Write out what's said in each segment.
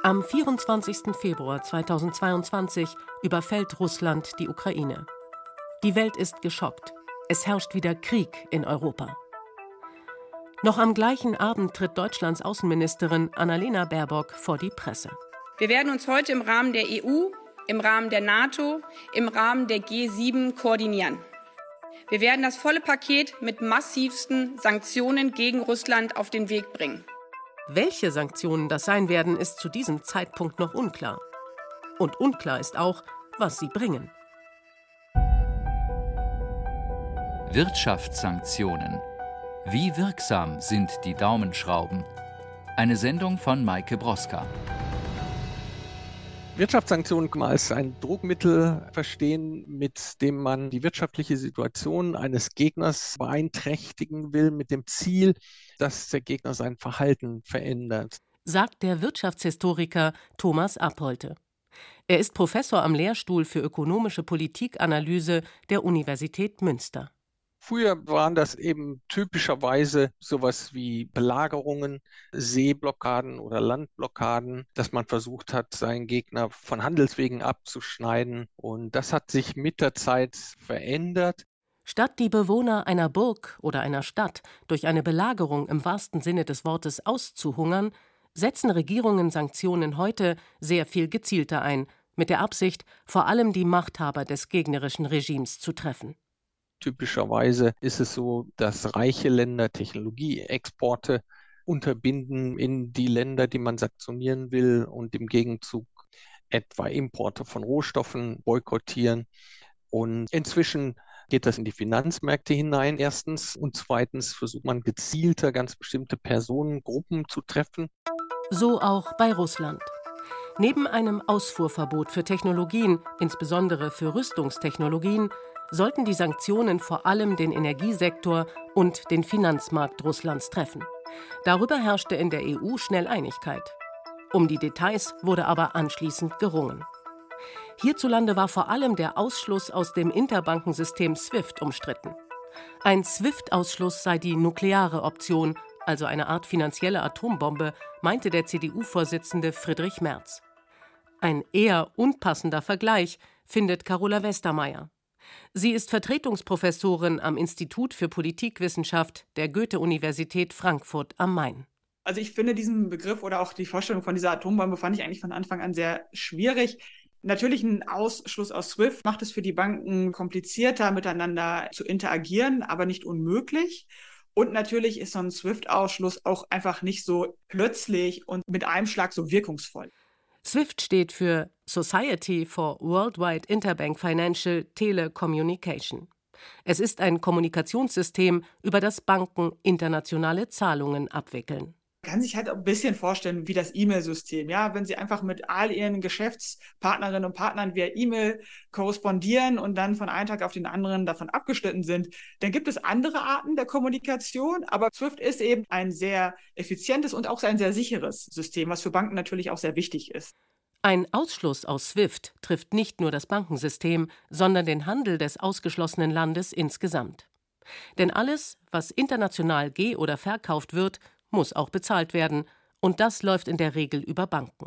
Am 24. Februar 2022 überfällt Russland die Ukraine. Die Welt ist geschockt. Es herrscht wieder Krieg in Europa. Noch am gleichen Abend tritt Deutschlands Außenministerin Annalena Baerbock vor die Presse. Wir werden uns heute im Rahmen der EU, im Rahmen der NATO, im Rahmen der G7 koordinieren. Wir werden das volle Paket mit massivsten Sanktionen gegen Russland auf den Weg bringen. Welche Sanktionen das sein werden, ist zu diesem Zeitpunkt noch unklar. Und unklar ist auch, was sie bringen. Wirtschaftssanktionen. Wie wirksam sind die Daumenschrauben? Eine Sendung von Maike Broska. Wirtschaftssanktionen kann man als ein Druckmittel verstehen, mit dem man die wirtschaftliche Situation eines Gegners beeinträchtigen will, mit dem Ziel, dass der Gegner sein Verhalten verändert. Sagt der Wirtschaftshistoriker Thomas Appolte. Er ist Professor am Lehrstuhl für ökonomische Politikanalyse der Universität Münster. Früher waren das eben typischerweise sowas wie Belagerungen, Seeblockaden oder Landblockaden, dass man versucht hat, seinen Gegner von Handelswegen abzuschneiden. Und das hat sich mit der Zeit verändert. Statt die Bewohner einer Burg oder einer Stadt durch eine Belagerung im wahrsten Sinne des Wortes auszuhungern, setzen Regierungen Sanktionen heute sehr viel gezielter ein, mit der Absicht, vor allem die Machthaber des gegnerischen Regimes zu treffen. Typischerweise ist es so, dass reiche Länder Technologieexporte unterbinden in die Länder, die man sanktionieren will, und im Gegenzug etwa Importe von Rohstoffen boykottieren. Und inzwischen geht das in die Finanzmärkte hinein, erstens. Und zweitens versucht man gezielter ganz bestimmte Personengruppen zu treffen. So auch bei Russland. Neben einem Ausfuhrverbot für Technologien, insbesondere für Rüstungstechnologien, sollten die Sanktionen vor allem den Energiesektor und den Finanzmarkt Russlands treffen. Darüber herrschte in der EU schnell Einigkeit. Um die Details wurde aber anschließend gerungen. Hierzulande war vor allem der Ausschluss aus dem Interbankensystem SWIFT umstritten. Ein SWIFT-Ausschluss sei die nukleare Option, also eine Art finanzielle Atombombe, meinte der CDU-Vorsitzende Friedrich Merz. Ein eher unpassender Vergleich findet Carola Westermeier. Sie ist Vertretungsprofessorin am Institut für Politikwissenschaft der Goethe-Universität Frankfurt am Main. Also ich finde diesen Begriff oder auch die Vorstellung von dieser Atombombe fand ich eigentlich von Anfang an sehr schwierig. Natürlich ein Ausschluss aus SWIFT macht es für die Banken komplizierter, miteinander zu interagieren, aber nicht unmöglich. Und natürlich ist so ein SWIFT-Ausschluss auch einfach nicht so plötzlich und mit einem Schlag so wirkungsvoll. SWIFT steht für Society for Worldwide Interbank Financial Telecommunication. Es ist ein Kommunikationssystem, über das Banken internationale Zahlungen abwickeln. Man kann sich halt ein bisschen vorstellen wie das E-Mail-System. Ja, wenn Sie einfach mit all Ihren Geschäftspartnerinnen und Partnern via E-Mail korrespondieren und dann von einem Tag auf den anderen davon abgeschnitten sind, dann gibt es andere Arten der Kommunikation. Aber SWIFT ist eben ein sehr effizientes und auch ein sehr sicheres System, was für Banken natürlich auch sehr wichtig ist. Ein Ausschluss aus SWIFT trifft nicht nur das Bankensystem, sondern den Handel des ausgeschlossenen Landes insgesamt. Denn alles, was international ge- oder verkauft wird, muss auch bezahlt werden, und das läuft in der Regel über Banken.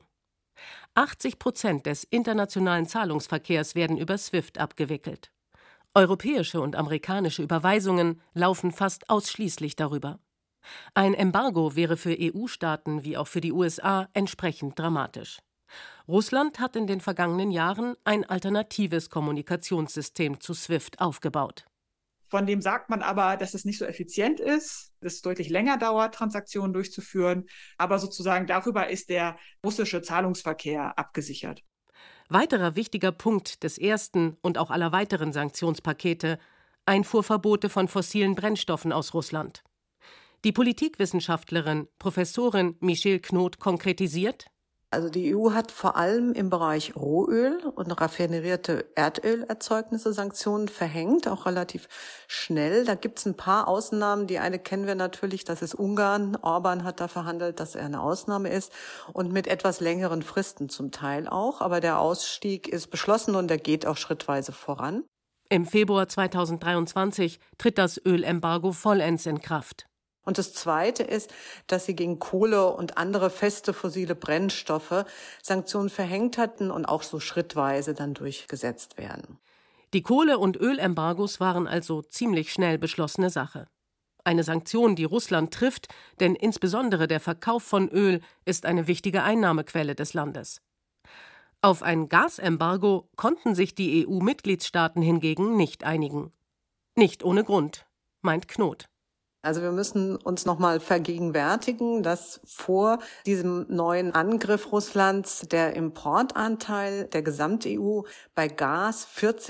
80% des internationalen Zahlungsverkehrs werden über SWIFT abgewickelt. Europäische und amerikanische Überweisungen laufen fast ausschließlich darüber. Ein Embargo wäre für EU-Staaten wie auch für die USA entsprechend dramatisch. Russland hat in den vergangenen Jahren ein alternatives Kommunikationssystem zu SWIFT aufgebaut. Von dem sagt man aber, dass es nicht so effizient ist, dass es deutlich länger dauert, Transaktionen durchzuführen. Aber sozusagen darüber ist der russische Zahlungsverkehr abgesichert. Weiterer wichtiger Punkt des ersten und auch aller weiteren Sanktionspakete: Einfuhrverbote von fossilen Brennstoffen aus Russland. Die Politikwissenschaftlerin Professorin Michelle Knot konkretisiert: Also die EU hat vor allem im Bereich Rohöl und raffinerierte Erdölerzeugnisse Sanktionen verhängt, auch relativ schnell. Da gibt es ein paar Ausnahmen. Die eine kennen wir natürlich, das ist Ungarn. Orban hat da verhandelt, dass er eine Ausnahme ist und mit etwas längeren Fristen zum Teil auch. Aber der Ausstieg ist beschlossen und er geht auch schrittweise voran. Im Februar 2023 tritt das Ölembargo vollends in Kraft. Und das Zweite ist, dass sie gegen Kohle und andere feste fossile Brennstoffe Sanktionen verhängt hatten und auch so schrittweise dann durchgesetzt werden. Die Kohle- und Ölembargos waren also ziemlich schnell beschlossene Sache. Eine Sanktion, die Russland trifft, denn insbesondere der Verkauf von Öl ist eine wichtige Einnahmequelle des Landes. Auf ein Gasembargo konnten sich die EU-Mitgliedstaaten hingegen nicht einigen. Nicht ohne Grund, meint Knot. Also wir müssen uns nochmal vergegenwärtigen, dass vor diesem neuen Angriff Russlands der Importanteil der Gesamt-EU bei Gas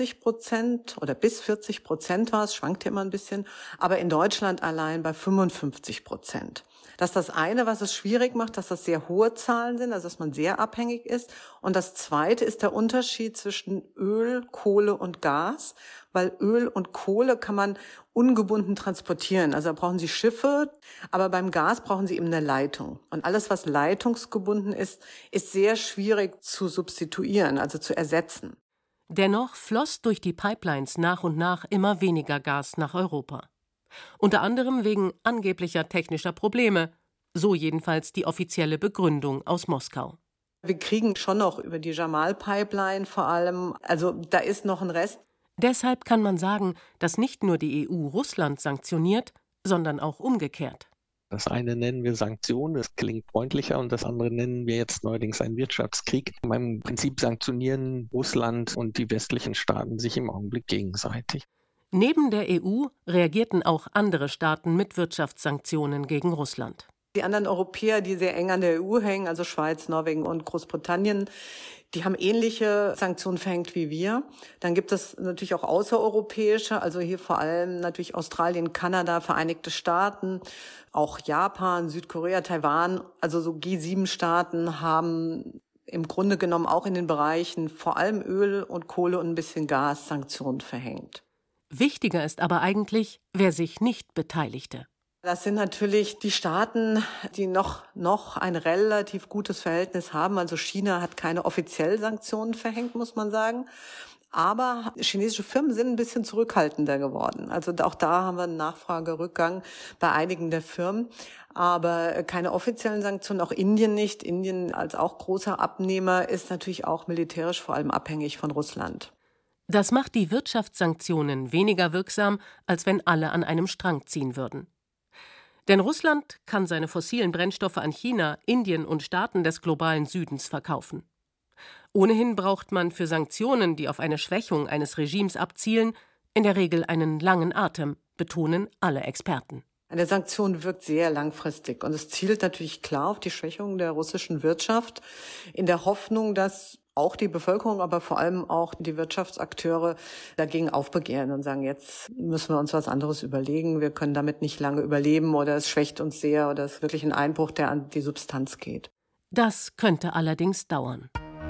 40% oder bis 40% war, es schwankt ja immer ein bisschen, aber in Deutschland allein bei 55%. Das ist das eine, was es schwierig macht, dass das sehr hohe Zahlen sind, also dass man sehr abhängig ist. Und das zweite ist der Unterschied zwischen Öl, Kohle und Gas, weil Öl und Kohle kann man ungebunden transportieren. Also da brauchen Sie Schiffe, aber beim Gas brauchen Sie eben eine Leitung. Und alles, was leitungsgebunden ist, ist sehr schwierig zu substituieren, also zu ersetzen. Dennoch floss durch die Pipelines nach und nach immer weniger Gas nach Europa. Unter anderem wegen angeblicher technischer Probleme, so jedenfalls die offizielle Begründung aus Moskau. Wir kriegen schon noch über die Jamal-Pipeline vor allem, also da ist noch ein Rest. Deshalb kann man sagen, dass nicht nur die EU Russland sanktioniert, sondern auch umgekehrt. Das eine nennen wir Sanktionen, das klingt freundlicher, und das andere nennen wir jetzt neuerdings einen Wirtschaftskrieg. Im Prinzip sanktionieren Russland und die westlichen Staaten sich im Augenblick gegenseitig. Neben der EU reagierten auch andere Staaten mit Wirtschaftssanktionen gegen Russland. Die anderen Europäer, die sehr eng an der EU hängen, also Schweiz, Norwegen und Großbritannien, die haben ähnliche Sanktionen verhängt wie wir. Dann gibt es natürlich auch außereuropäische, also hier vor allem natürlich Australien, Kanada, Vereinigte Staaten, auch Japan, Südkorea, Taiwan, also so G7-Staaten haben im Grunde genommen auch in den Bereichen vor allem Öl und Kohle und ein bisschen Gas Sanktionen verhängt. Wichtiger ist aber eigentlich, wer sich nicht beteiligte. Das sind natürlich die Staaten, die noch ein relativ gutes Verhältnis haben. Also China hat keine offiziellen Sanktionen verhängt, muss man sagen. Aber chinesische Firmen sind ein bisschen zurückhaltender geworden. Also auch da haben wir einen Nachfragerückgang bei einigen der Firmen. Aber keine offiziellen Sanktionen, auch Indien nicht. Indien als auch großer Abnehmer ist natürlich auch militärisch vor allem abhängig von Russland. Das macht die Wirtschaftssanktionen weniger wirksam, als wenn alle an einem Strang ziehen würden. Denn Russland kann seine fossilen Brennstoffe an China, Indien und Staaten des globalen Südens verkaufen. Ohnehin braucht man für Sanktionen, die auf eine Schwächung eines Regimes abzielen, in der Regel einen langen Atem, betonen alle Experten. Eine Sanktion wirkt sehr langfristig und es zielt natürlich klar auf die Schwächung der russischen Wirtschaft in der Hoffnung, dass auch die Bevölkerung, aber vor allem auch die Wirtschaftsakteure dagegen aufbegehren und sagen, jetzt müssen wir uns was anderes überlegen, wir können damit nicht lange überleben oder es schwächt uns sehr oder es ist wirklich ein Einbruch, der an die Substanz geht. Das könnte allerdings dauern.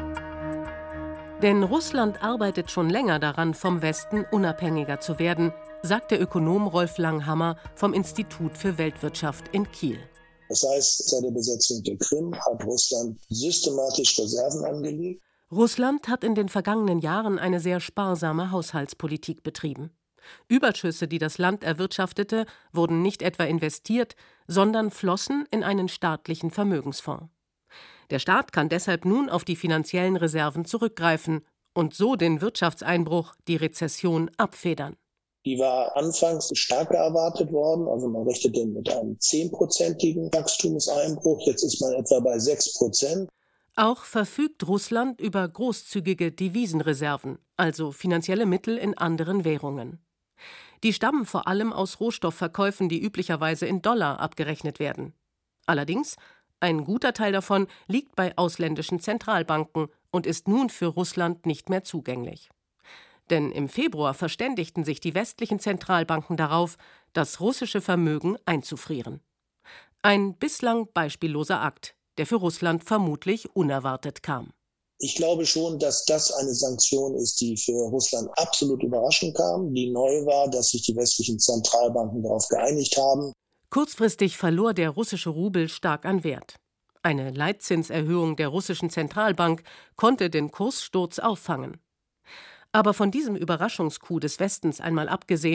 Denn Russland arbeitet schon länger daran, vom Westen unabhängiger zu werden, sagt der Ökonom Rolf Langhammer vom Institut für Weltwirtschaft in Kiel. Das heißt, seit der Besetzung der Krim hat Russland systematisch Reserven angelegt. Russland hat in den vergangenen Jahren eine sehr sparsame Haushaltspolitik betrieben. Überschüsse, die das Land erwirtschaftete, wurden nicht etwa investiert, sondern flossen in einen staatlichen Vermögensfonds. Der Staat kann deshalb nun auf die finanziellen Reserven zurückgreifen und so den Wirtschaftseinbruch, die Rezession abfedern. Die war anfangs stärker erwartet worden, also man rechnete mit einem 10%igen Wachstumseinbruch, jetzt ist man etwa bei 6%. Auch verfügt Russland über großzügige Devisenreserven, also finanzielle Mittel in anderen Währungen. Die stammen vor allem aus Rohstoffverkäufen, die üblicherweise in Dollar abgerechnet werden. Allerdings, ein guter Teil davon liegt bei ausländischen Zentralbanken und ist nun für Russland nicht mehr zugänglich. Denn im Februar verständigten sich die westlichen Zentralbanken darauf, das russische Vermögen einzufrieren. Ein bislang beispielloser Akt, der für Russland vermutlich unerwartet kam. Ich glaube schon, dass das eine Sanktion ist, die für Russland absolut überraschend kam, die neu war, dass sich die westlichen Zentralbanken darauf geeinigt haben. Kurzfristig verlor der russische Rubel stark an Wert. Eine Leitzinserhöhung der russischen Zentralbank konnte den Kurssturz auffangen. Aber von diesem Überraschungscoup des Westens einmal abgesehen,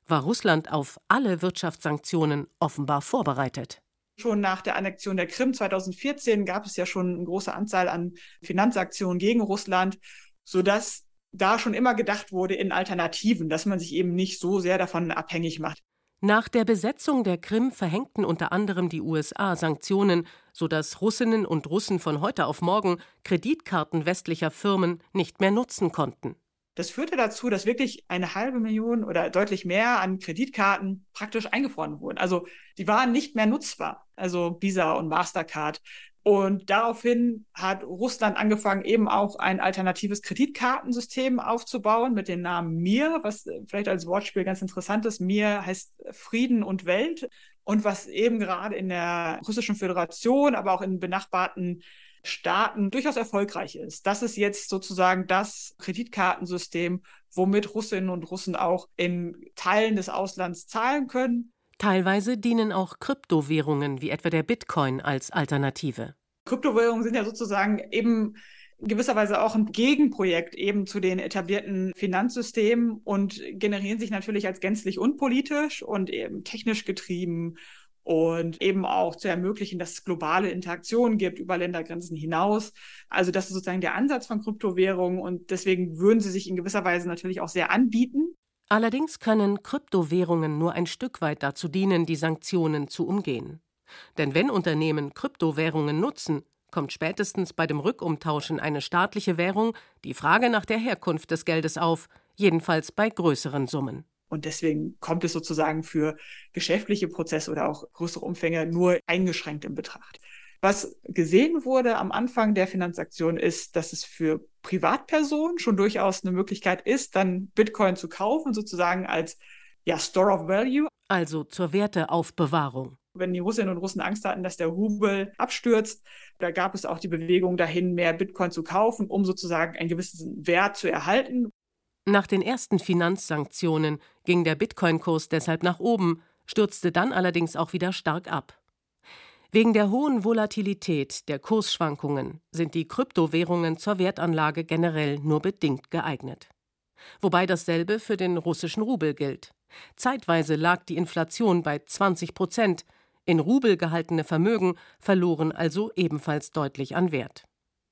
war Russland auf alle Wirtschaftssanktionen offenbar vorbereitet. Schon nach der Annexion der Krim 2014 gab es ja schon eine große Anzahl an Finanzaktionen gegen Russland, sodass da schon immer gedacht wurde in Alternativen, dass man sich eben nicht so sehr davon abhängig macht. Nach der Besetzung der Krim verhängten unter anderem die USA Sanktionen, sodass Russinnen und Russen von heute auf morgen Kreditkarten westlicher Firmen nicht mehr nutzen konnten. Das führte dazu, dass wirklich 500.000 oder deutlich mehr an Kreditkarten praktisch eingefroren wurden. Also die waren nicht mehr nutzbar, also Visa und Mastercard. Und daraufhin hat Russland angefangen, eben auch ein alternatives Kreditkartensystem aufzubauen mit dem Namen Mir, was vielleicht als Wortspiel ganz interessant ist. Mir heißt Frieden und Welt. Und was eben gerade in der Russischen Föderation, aber auch in benachbarten Staaten durchaus erfolgreich ist. Das ist jetzt sozusagen das Kreditkartensystem, womit Russinnen und Russen auch in Teilen des Auslands zahlen können. Teilweise dienen auch Kryptowährungen wie etwa der Bitcoin als Alternative. Kryptowährungen sind ja sozusagen eben in gewisser Weise auch ein Gegenprojekt eben zu den etablierten Finanzsystemen und generieren sich natürlich als gänzlich unpolitisch und eben technisch getrieben und eben auch zu ermöglichen, dass es globale Interaktionen gibt über Ländergrenzen hinaus. Also das ist sozusagen der Ansatz von Kryptowährungen und deswegen würden sie sich in gewisser Weise natürlich auch sehr anbieten. Allerdings können Kryptowährungen nur ein Stück weit dazu dienen, die Sanktionen zu umgehen. Denn wenn Unternehmen Kryptowährungen nutzen, kommt spätestens bei dem Rückumtauschen eine staatliche Währung die Frage nach der Herkunft des Geldes auf, jedenfalls bei größeren Summen. Und deswegen kommt es sozusagen für geschäftliche Prozesse oder auch größere Umfänge nur eingeschränkt in Betracht. Was gesehen wurde am Anfang der Finanzaktion ist, dass es für Privatpersonen schon durchaus eine Möglichkeit ist, dann Bitcoin zu kaufen, sozusagen als Store of Value. Also zur Werteaufbewahrung. Wenn die Russinnen und Russen Angst hatten, dass der Rubel abstürzt, da gab es auch die Bewegung dahin, mehr Bitcoin zu kaufen, um sozusagen einen gewissen Wert zu erhalten. Nach den ersten Finanzsanktionen ging der Bitcoin-Kurs deshalb nach oben, stürzte dann allerdings auch wieder stark ab. Wegen der hohen Volatilität der Kursschwankungen sind die Kryptowährungen zur Wertanlage generell nur bedingt geeignet. Wobei dasselbe für den russischen Rubel gilt. Zeitweise lag die Inflation bei 20%, in Rubel gehaltene Vermögen verloren also ebenfalls deutlich an Wert.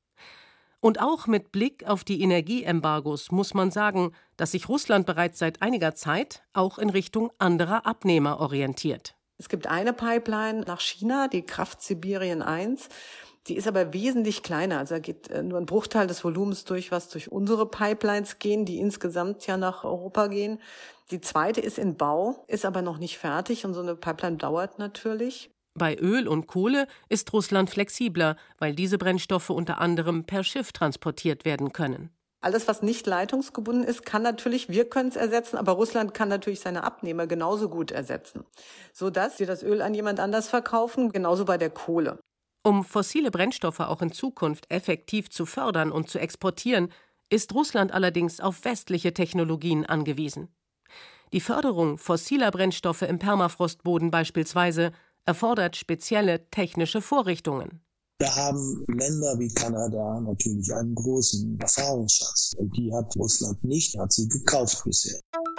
Und auch mit Blick auf die Energieembargos muss man sagen, dass sich Russland bereits seit einiger Zeit auch in Richtung anderer Abnehmer orientiert. Es gibt eine Pipeline nach China, die Kraft Sibirien 1. Die ist aber wesentlich kleiner. Also da geht nur ein Bruchteil des Volumens durch, was durch unsere Pipelines gehen, die insgesamt ja nach Europa gehen. Die zweite ist in Bau, ist aber noch nicht fertig und so eine Pipeline dauert natürlich. Bei Öl und Kohle ist Russland flexibler, weil diese Brennstoffe unter anderem per Schiff transportiert werden können. Alles, was nicht leitungsgebunden ist, wir können es ersetzen, aber Russland kann natürlich seine Abnehmer genauso gut ersetzen, sodass wir das Öl an jemand anders verkaufen, genauso bei der Kohle. Um fossile Brennstoffe auch in Zukunft effektiv zu fördern und zu exportieren, ist Russland allerdings auf westliche Technologien angewiesen. Die Förderung fossiler Brennstoffe im Permafrostboden beispielsweise erfordert spezielle technische Vorrichtungen. Da haben Länder wie Kanada natürlich einen großen Erfahrungsschatz. Und die hat Russland nicht, hat sie gekauft bisher.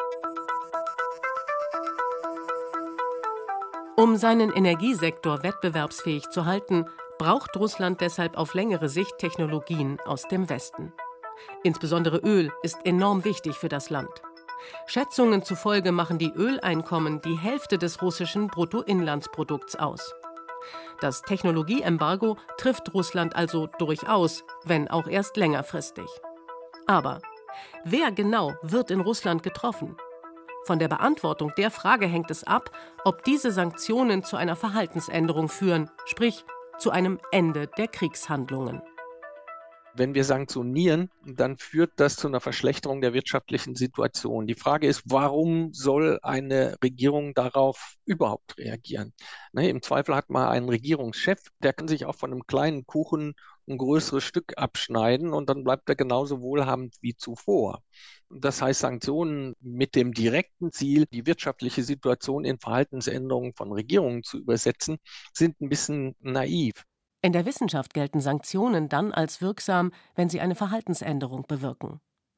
Um seinen Energiesektor wettbewerbsfähig zu halten, braucht Russland deshalb auf längere Sicht Technologien aus dem Westen. Insbesondere Öl ist enorm wichtig für das Land. Schätzungen zufolge machen die Öleinkommen die Hälfte des russischen Bruttoinlandsprodukts aus. Das Technologieembargo trifft Russland also durchaus, wenn auch erst längerfristig. Aber wer genau wird in Russland getroffen? Von der Beantwortung der Frage hängt es ab, ob diese Sanktionen zu einer Verhaltensänderung führen, sprich zu einem Ende der Kriegshandlungen. Wenn wir sanktionieren, dann führt das zu einer Verschlechterung der wirtschaftlichen Situation. Die Frage ist, warum soll eine Regierung darauf überhaupt reagieren? Im Zweifel hat man einen Regierungschef, der kann sich auch von einem kleinen Kuchen ein größeres Stück abschneiden und dann bleibt er genauso wohlhabend wie zuvor. Das heißt, Sanktionen mit dem direkten Ziel, die wirtschaftliche Situation in Verhaltensänderungen von Regierungen zu übersetzen, sind ein bisschen naiv. In der Wissenschaft gelten Sanktionen dann als wirksam, wenn sie eine Verhaltensänderung bewirken.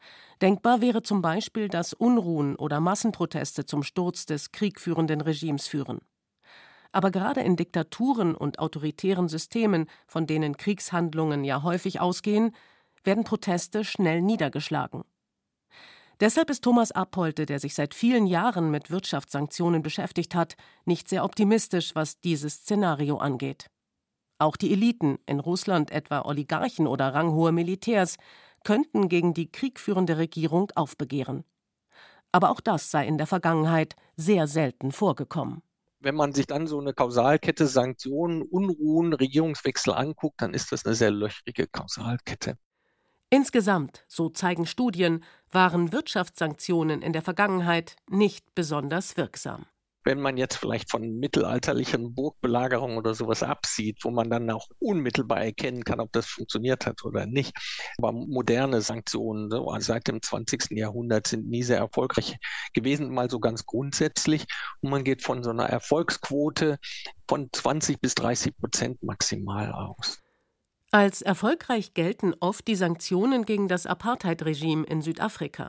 Denkbar wäre zum Beispiel, dass Unruhen oder Massenproteste zum Sturz des kriegführenden Regimes führen. Aber gerade in Diktaturen und autoritären Systemen, von denen Kriegshandlungen ja häufig ausgehen, werden Proteste schnell niedergeschlagen. Deshalb ist Thomas Appolte, der sich seit vielen Jahren mit Wirtschaftssanktionen beschäftigt hat, nicht sehr optimistisch, was dieses Szenario angeht. Auch die Eliten, in Russland etwa Oligarchen oder ranghohe Militärs, könnten gegen die kriegführende Regierung aufbegehren. Aber auch das sei in der Vergangenheit sehr selten vorgekommen. Wenn man sich dann so eine Kausalkette Sanktionen, Unruhen, Regierungswechsel anguckt, dann ist das eine sehr löchrige Kausalkette. Insgesamt, so zeigen Studien, waren Wirtschaftssanktionen in der Vergangenheit nicht besonders wirksam. Wenn man jetzt vielleicht von mittelalterlichen Burgbelagerungen oder sowas absieht, wo man dann auch unmittelbar erkennen kann, ob das funktioniert hat oder nicht. Aber moderne Sanktionen so seit dem 20. Jahrhundert sind nie sehr erfolgreich gewesen, mal so ganz grundsätzlich. Und man geht von so einer Erfolgsquote von 20 bis 30% maximal aus. Als erfolgreich gelten oft die Sanktionen gegen das Apartheid-Regime in Südafrika.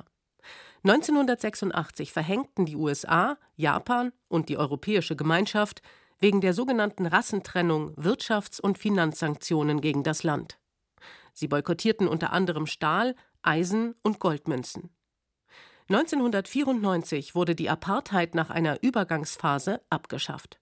1986 verhängten die USA, Japan und die Europäische Gemeinschaft wegen der sogenannten Rassentrennung Wirtschafts- und Finanzsanktionen gegen das Land. Sie boykottierten unter anderem Stahl, Eisen und Goldmünzen. 1994 wurde die Apartheid nach einer Übergangsphase abgeschafft.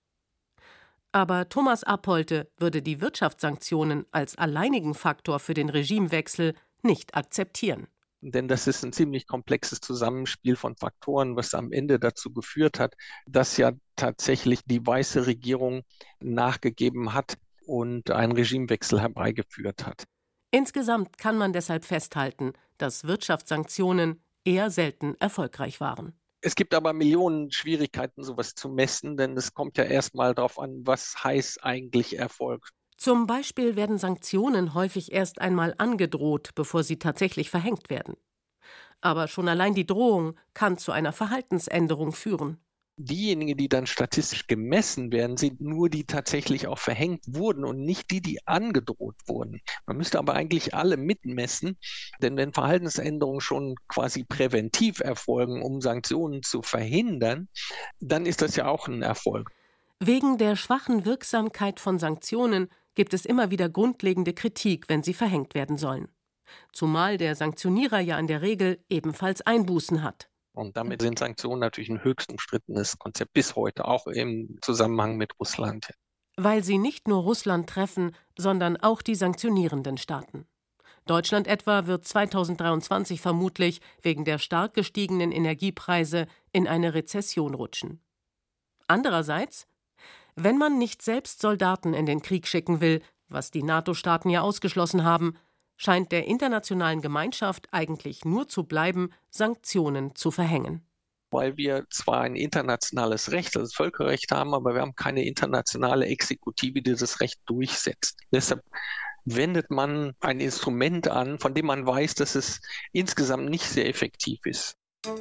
Aber Thomas Appolte würde die Wirtschaftssanktionen als alleinigen Faktor für den Regimewechsel nicht akzeptieren. Denn das ist ein ziemlich komplexes Zusammenspiel von Faktoren, was am Ende dazu geführt hat, dass ja tatsächlich die weiße Regierung nachgegeben hat und einen Regimewechsel herbeigeführt hat. Insgesamt kann man deshalb festhalten, dass Wirtschaftssanktionen eher selten erfolgreich waren. Es gibt aber Millionen Schwierigkeiten, sowas zu messen, denn es kommt ja erstmal darauf an, was heißt eigentlich Erfolg. Zum Beispiel werden Sanktionen häufig erst einmal angedroht, bevor sie tatsächlich verhängt werden. Aber schon allein die Drohung kann zu einer Verhaltensänderung führen. Diejenigen, die dann statistisch gemessen werden, sind nur die tatsächlich auch verhängt wurden und nicht die, die angedroht wurden. Man müsste aber eigentlich alle mitmessen, denn wenn Verhaltensänderungen schon quasi präventiv erfolgen, um Sanktionen zu verhindern, dann ist das ja auch ein Erfolg. Wegen der schwachen Wirksamkeit von Sanktionen gibt es immer wieder grundlegende Kritik, wenn sie verhängt werden sollen. Zumal der Sanktionierer ja in der Regel ebenfalls Einbußen hat. Und damit sind Sanktionen natürlich ein höchst umstrittenes Konzept bis heute, auch im Zusammenhang mit Russland. Weil sie nicht nur Russland treffen, sondern auch die sanktionierenden Staaten. Deutschland etwa wird 2023 vermutlich wegen der stark gestiegenen Energiepreise in eine Rezession rutschen. Andererseits, wenn man nicht selbst Soldaten in den Krieg schicken will, was die NATO-Staaten ja ausgeschlossen haben, scheint der internationalen Gemeinschaft eigentlich nur zu bleiben, Sanktionen zu verhängen. Weil wir zwar ein internationales Recht, also das Völkerrecht haben, aber wir haben keine internationale Exekutive, die das Recht durchsetzt. Deshalb wendet man ein Instrument an, von dem man weiß, dass es insgesamt nicht sehr effektiv ist.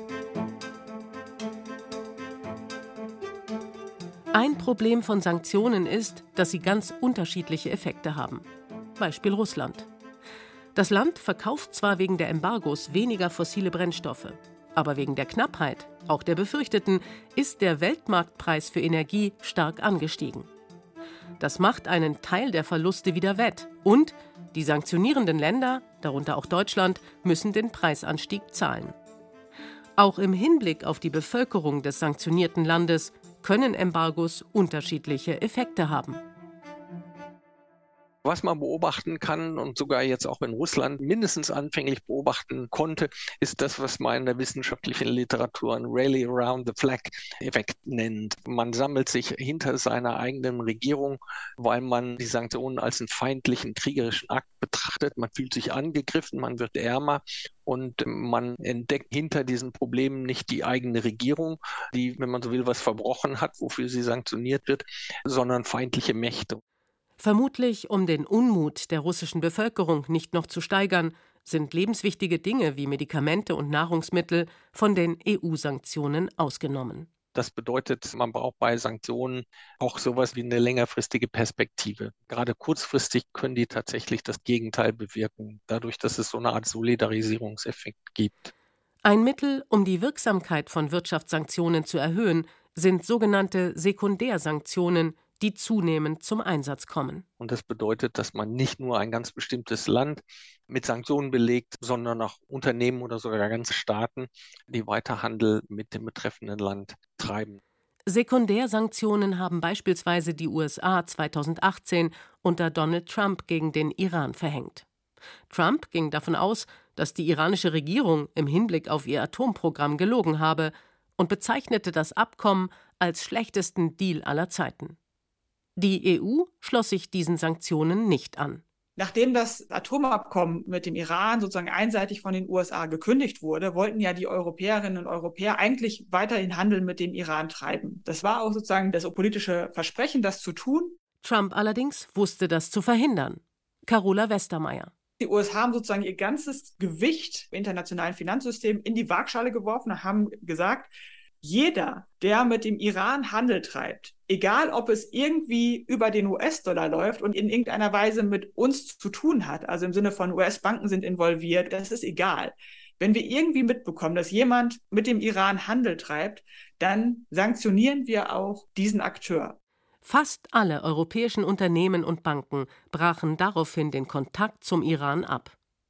Ein Problem von Sanktionen ist, dass sie ganz unterschiedliche Effekte haben. Beispiel Russland. Das Land verkauft zwar wegen der Embargos weniger fossile Brennstoffe, aber wegen der Knappheit, auch der befürchteten, ist der Weltmarktpreis für Energie stark angestiegen. Das macht einen Teil der Verluste wieder wett und die sanktionierenden Länder, darunter auch Deutschland, müssen den Preisanstieg zahlen. Auch im Hinblick auf die Bevölkerung des sanktionierten Landes können Embargos unterschiedliche Effekte haben. Was man beobachten kann und sogar jetzt auch in Russland mindestens anfänglich beobachten konnte, ist das, was man in der wissenschaftlichen Literatur einen Rally Around the Flag-Effekt nennt. Man sammelt sich hinter seiner eigenen Regierung, weil man die Sanktionen als einen feindlichen, kriegerischen Akt betrachtet. Man fühlt sich angegriffen, man wird ärmer und man entdeckt hinter diesen Problemen nicht die eigene Regierung, die, wenn man so will, was verbrochen hat, wofür sie sanktioniert wird, sondern feindliche Mächte. Vermutlich, um den Unmut der russischen Bevölkerung nicht noch zu steigern, sind lebenswichtige Dinge wie Medikamente und Nahrungsmittel von den EU-Sanktionen ausgenommen. Das bedeutet, man braucht bei Sanktionen auch sowas wie eine längerfristige Perspektive. Gerade kurzfristig können die tatsächlich das Gegenteil bewirken, dadurch, dass es so eine Art Solidarisierungseffekt gibt. Ein Mittel, um die Wirksamkeit von Wirtschaftssanktionen zu erhöhen, sind sogenannte Sekundärsanktionen, die zunehmend zum Einsatz kommen. Und das bedeutet, dass man nicht nur ein ganz bestimmtes Land mit Sanktionen belegt, sondern auch Unternehmen oder sogar ganze Staaten, die weiter Handel mit dem betreffenden Land treiben. Sekundärsanktionen haben beispielsweise die USA 2018 unter Donald Trump gegen den Iran verhängt. Trump ging davon aus, dass die iranische Regierung im Hinblick auf ihr Atomprogramm gelogen habe und bezeichnete das Abkommen als schlechtesten Deal aller Zeiten. Die EU schloss sich diesen Sanktionen nicht an. Nachdem das Atomabkommen mit dem Iran sozusagen einseitig von den USA gekündigt wurde, wollten ja die Europäerinnen und Europäer eigentlich weiterhin Handel mit dem Iran treiben. Das war auch sozusagen das politische Versprechen, das zu tun. Trump allerdings wusste das zu verhindern. Carola Westermeier. Die USA haben sozusagen ihr ganzes Gewicht im internationalen Finanzsystem in die Waagschale geworfen und haben gesagt, jeder, der mit dem Iran Handel treibt, egal ob es irgendwie über den US-Dollar läuft und in irgendeiner Weise mit uns zu tun hat, also im Sinne von US-Banken sind involviert, das ist egal. Wenn wir irgendwie mitbekommen, dass jemand mit dem Iran Handel treibt, dann sanktionieren wir auch diesen Akteur. Fast alle europäischen Unternehmen und Banken brachen daraufhin den Kontakt zum Iran ab.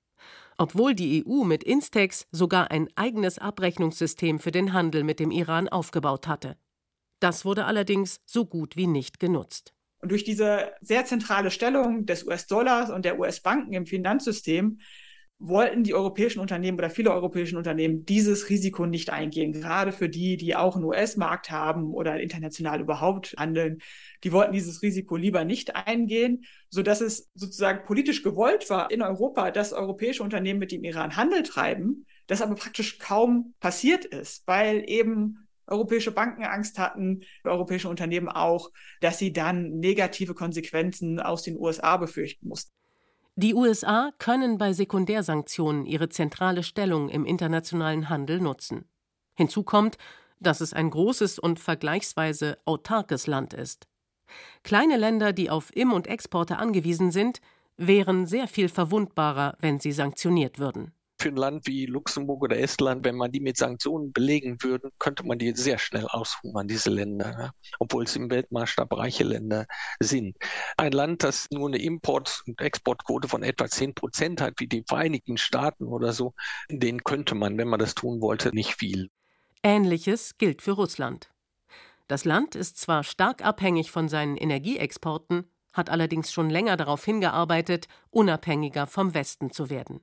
Obwohl die EU mit Instex sogar ein eigenes Abrechnungssystem für den Handel mit dem Iran aufgebaut hatte. Das wurde allerdings so gut wie nicht genutzt. Und durch diese sehr zentrale Stellung des US-Dollars und der US-Banken im Finanzsystem wollten die europäischen Unternehmen oder viele europäische Unternehmen dieses Risiko nicht eingehen. Gerade für die, die auch einen US-Markt haben oder international überhaupt handeln, die wollten dieses Risiko lieber nicht eingehen, sodass es sozusagen politisch gewollt war in Europa, dass europäische Unternehmen mit dem Iran Handel treiben, das aber praktisch kaum passiert ist, weil eben europäische Banken Angst hatten, europäische Unternehmen auch, dass sie dann negative Konsequenzen aus den USA befürchten mussten. Die USA können bei Sekundärsanktionen ihre zentrale Stellung im internationalen Handel nutzen. Hinzu kommt, dass es ein großes und vergleichsweise autarkes Land ist. Kleine Länder, die auf Im- und Exporte angewiesen sind, wären sehr viel verwundbarer, wenn sie sanktioniert würden. Für ein Land wie Luxemburg oder Estland, wenn man die mit Sanktionen belegen würde, könnte man die sehr schnell aushungern, diese Länder, ja? Obwohl es im Weltmaßstab reiche Länder sind. Ein Land, das nur eine Import- und Exportquote von etwa 10% hat, wie die Vereinigten Staaten oder so, denen könnte man, wenn man das tun wollte, nicht viel. Ähnliches gilt für Russland. Das Land ist zwar stark abhängig von seinen Energieexporten, hat allerdings schon länger darauf hingearbeitet, unabhängiger vom Westen zu werden.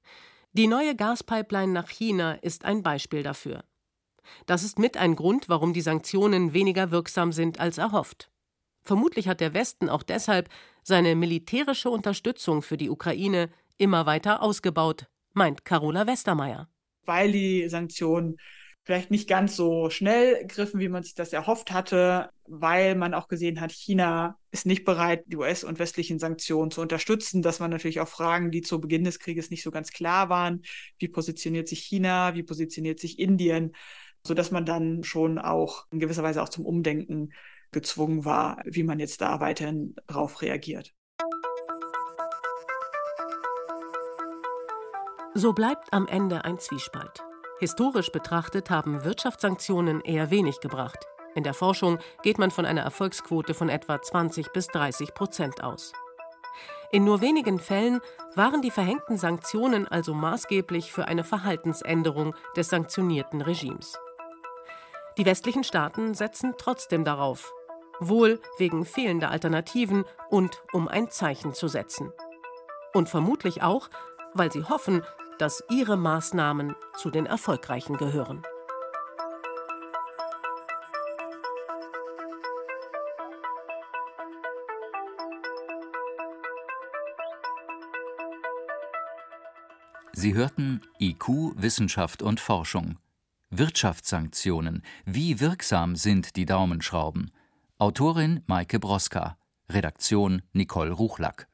Die neue Gaspipeline nach China ist ein Beispiel dafür. Das ist mit ein Grund, warum die Sanktionen weniger wirksam sind als erhofft. Vermutlich hat der Westen auch deshalb seine militärische Unterstützung für die Ukraine immer weiter ausgebaut, meint Carola Westermeier. Weil die Sanktionen vielleicht nicht ganz so schnell griffen, wie man sich das erhofft hatte, weil man auch gesehen hat, China ist nicht bereit, die US- und westlichen Sanktionen zu unterstützen. Das waren natürlich auch Fragen, die zu Beginn des Krieges nicht so ganz klar waren. Wie positioniert sich China? Wie positioniert sich Indien? Sodass man dann schon auch in gewisser Weise auch zum Umdenken gezwungen war, wie man jetzt da weiterhin drauf reagiert. So bleibt am Ende ein Zwiespalt. Historisch betrachtet haben Wirtschaftssanktionen eher wenig gebracht. In der Forschung geht man von einer Erfolgsquote von etwa 20-30% aus. In nur wenigen Fällen waren die verhängten Sanktionen also maßgeblich für eine Verhaltensänderung des sanktionierten Regimes. Die westlichen Staaten setzen trotzdem darauf, wohl wegen fehlender Alternativen und um ein Zeichen zu setzen. Und vermutlich auch, weil sie hoffen, dass ihre Maßnahmen zu den erfolgreichen gehören. Sie hörten IQ, Wissenschaft und Forschung. Wirtschaftssanktionen. Wie wirksam sind die Daumenschrauben? Autorin Maike Broska. Redaktion Nicole Ruchlack.